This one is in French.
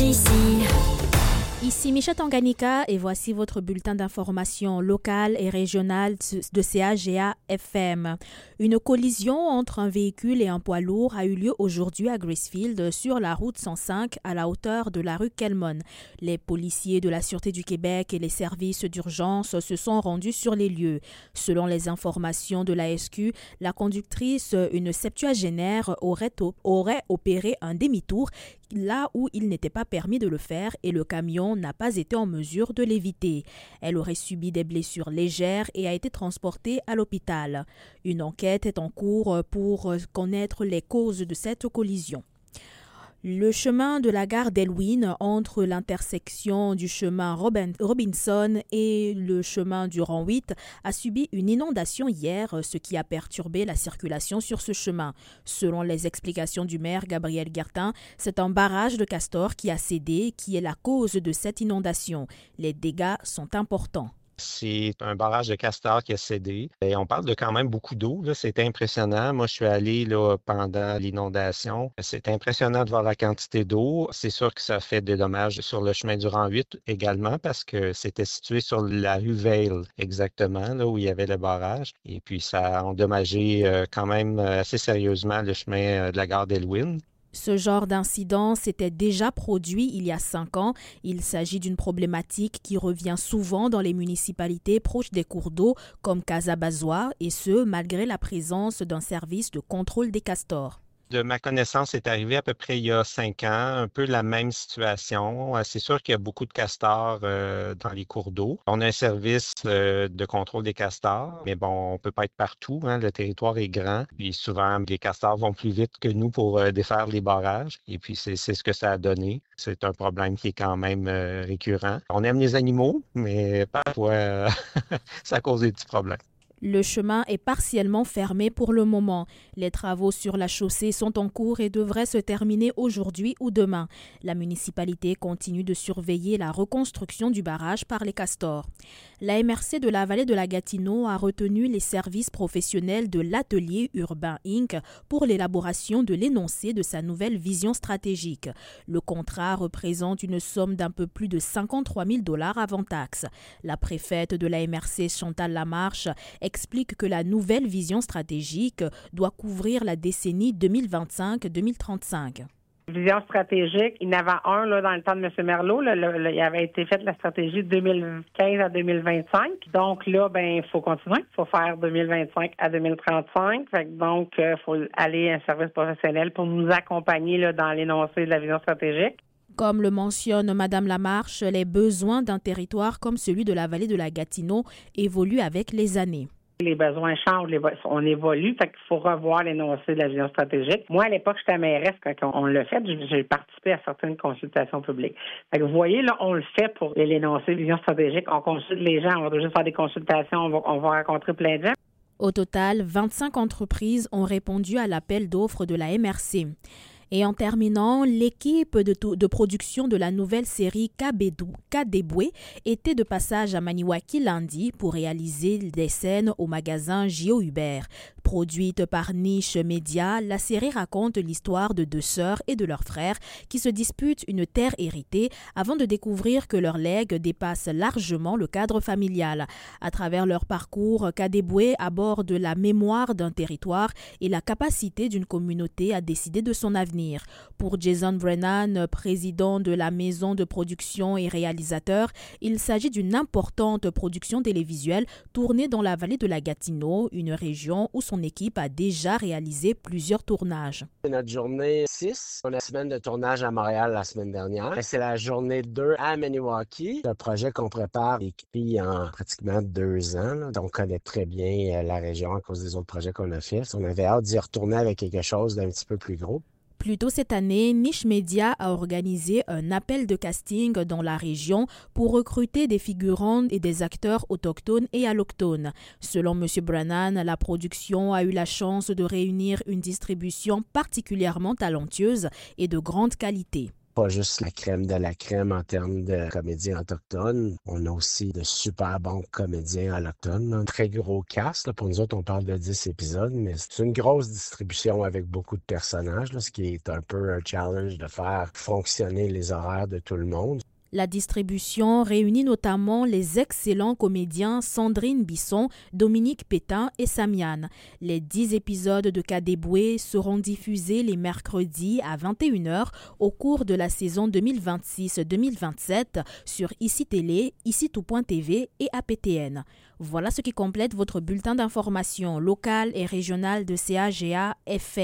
d'ici. Ici Micha Tanganyika et voici votre bulletin d'information locale et régionale de CAGA FM. Une collision entre un véhicule et un poids lourd a eu lieu aujourd'hui à Gracefield sur la route 105 à la hauteur de la rue Kelmon. Les policiers de la Sûreté du Québec et les services d'urgence se sont rendus sur les lieux. Selon les informations de la SQ, la conductrice, une septuagénaire, aurait opéré un demi-tour là où il n'était pas permis de le faire et le camion n'a pas été en mesure de l'éviter. Elle aurait subi des blessures légères et a été transportée à l'hôpital. Une enquête est en cours pour connaître les causes de cette collision. Le chemin de la gare d'Elwyn entre l'intersection du chemin Robinson et le chemin du rang 8 a subi une inondation hier, ce qui a perturbé la circulation sur ce chemin. Selon les explications du maire Gabriel Guertin, c'est un barrage de Castor qui a cédé qui est la cause de cette inondation. Les dégâts sont importants. C'est un barrage de Castor qui a cédé. Et on parle de quand même beaucoup d'eau. C'était impressionnant. Moi, je suis allé là, pendant l'inondation. C'est impressionnant de voir la quantité d'eau. C'est sûr que ça fait des dommages sur le chemin du rang 8 également parce que c'était situé sur la rue Vail, exactement, là où il y avait le barrage. Et puis, ça a endommagé quand même assez sérieusement le chemin de la gare d'Elwyn. Ce genre d'incident s'était déjà produit il y a 5 ans. Il s'agit d'une problématique qui revient souvent dans les municipalités proches des cours d'eau comme Casabazois, et ce, malgré la présence d'un service de contrôle des castors. De ma connaissance, c'est arrivé à peu près il y a 5 ans, un peu la même situation. C'est sûr qu'il y a beaucoup de castors dans les cours d'eau. On a un service de contrôle des castors, mais bon, on peut pas être partout. Le territoire est grand. Puis souvent, les castors vont plus vite que nous pour défaire les barrages. Et puis, c'est ce que ça a donné. C'est un problème qui est quand même récurrent. On aime les animaux, mais parfois, ça cause des petits problèmes. Le chemin est partiellement fermé pour le moment. Les travaux sur la chaussée sont en cours et devraient se terminer aujourd'hui ou demain. La municipalité continue de surveiller la reconstruction du barrage par les castors. La MRC de la vallée de la Gatineau a retenu les services professionnels de l'Atelier Urbain Inc. pour l'élaboration de l'énoncé de sa nouvelle vision stratégique. Le contrat représente une somme d'un peu plus de 53 000 $ avant taxe. La préfète de la MRC, Chantal Lamarche, explique que la nouvelle vision stratégique doit couvrir la décennie 2025-2035. Vision stratégique, il y en avait un là, dans le temps de M. Merlot. Il avait été faite la stratégie 2015 à 2025. Donc là, il faut continuer. Il faut faire 2025 à 2035. Donc, il faut aller à un service professionnel pour nous accompagner là, dans l'énoncé de la vision stratégique. Comme le mentionne Mme Lamarche, les besoins d'un territoire comme celui de la vallée de la Gatineau évoluent avec les années. Les besoins changent, on évolue, fait qu'il faut revoir l'énoncé de la vision stratégique. Moi, à l'époque, j'étais mairesse quand on l'a fait, j'ai participé à certaines consultations publiques. Fait que vous voyez, là, on le fait pour l'énoncé de vision stratégique. On consulte les gens, on va juste faire des consultations, on va rencontrer plein de gens. Au total, 25 entreprises ont répondu à l'appel d'offres de la MRC. Et en terminant, l'équipe de production de la nouvelle série Kadebwe était de passage à Maniwaki lundi pour réaliser des scènes au magasin Gio Hubert. Produite par Niche Media, la série raconte l'histoire de 2 sœurs et de leurs frères qui se disputent une terre héritée avant de découvrir que leur legs dépasse largement le cadre familial. À travers leur parcours, Kadebwe aborde la mémoire d'un territoire et la capacité d'une communauté à décider de son avenir. Pour Jason Brennan, président de la maison de production et réalisateur, il s'agit d'une importante production télévisuelle tournée dans la vallée de la Gatineau, une région où son équipe a déjà réalisé plusieurs tournages. C'est notre journée 6. On a la semaine de tournage à Montréal la semaine dernière. C'est la journée 2 à Maniwaki. C'est un projet qu'on prépare écrit en pratiquement 2 ans. Là. Donc, on connaît très bien la région à cause des autres projets qu'on a fait. On avait hâte d'y retourner avec quelque chose d'un petit peu plus gros. Plus tôt cette année, Niche Media a organisé un appel de casting dans la région pour recruter des figurants et des acteurs autochtones et allochtones. Selon M. Brennan, la production a eu la chance de réunir une distribution particulièrement talentueuse et de grande qualité. pas juste la crème de la crème en termes de comédiens autochtones. On a aussi de super bons comédiens autochtones. Un très gros cast. Là. Pour nous autres, on parle de 10 épisodes, mais c'est une grosse distribution avec beaucoup de personnages, là, ce qui est un peu un challenge de faire fonctionner les horaires de tout le monde. La distribution réunit notamment les excellents comédiens Sandrine Bisson, Dominique Pétain et Samian. Les 10 épisodes de Kadeboué seront diffusés les mercredis à 21h au cours de la saison 2026-2027 sur ICI Télé, ICI-Tout.tv et APTN. Voilà ce qui complète votre bulletin d'information locale et régionale de CAGA FM.